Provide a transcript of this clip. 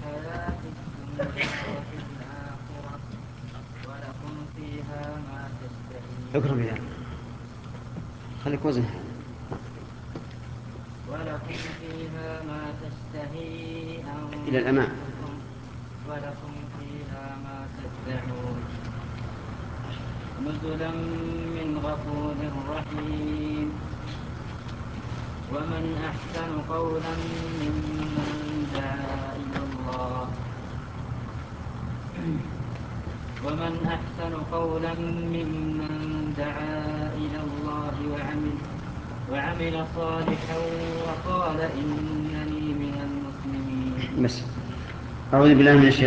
الحياة الدنيا وفي الآخرة ولكم فيها ما تشتهي اقرأ بها خليك وزن ولكم فيها ما تشتهي إلى الأمام أنفسكم ولكم فيها ما تدعون نزلا من غفور رحيم ومن أحسن قولا ممن دعا إلى الله وعمل صالحا وقال إنني من المسلمين بس أعوذ بالله من الشيطان